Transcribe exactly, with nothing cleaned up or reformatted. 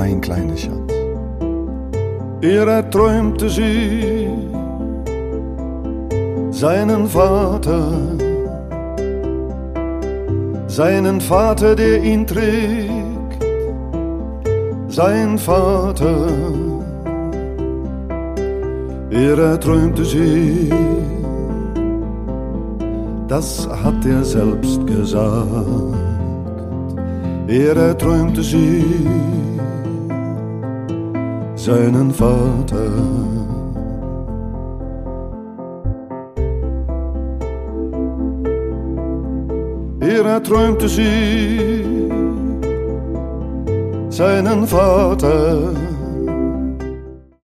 mein kleiner Schatz. Er erträumte sie, seinen Vater, seinen Vater, der ihn trägt, sein Vater. Er erträumte sie, das hat er selbst gesagt. Er erträumte sie, seinen Vater. Er erträumte sie, seinen Vater.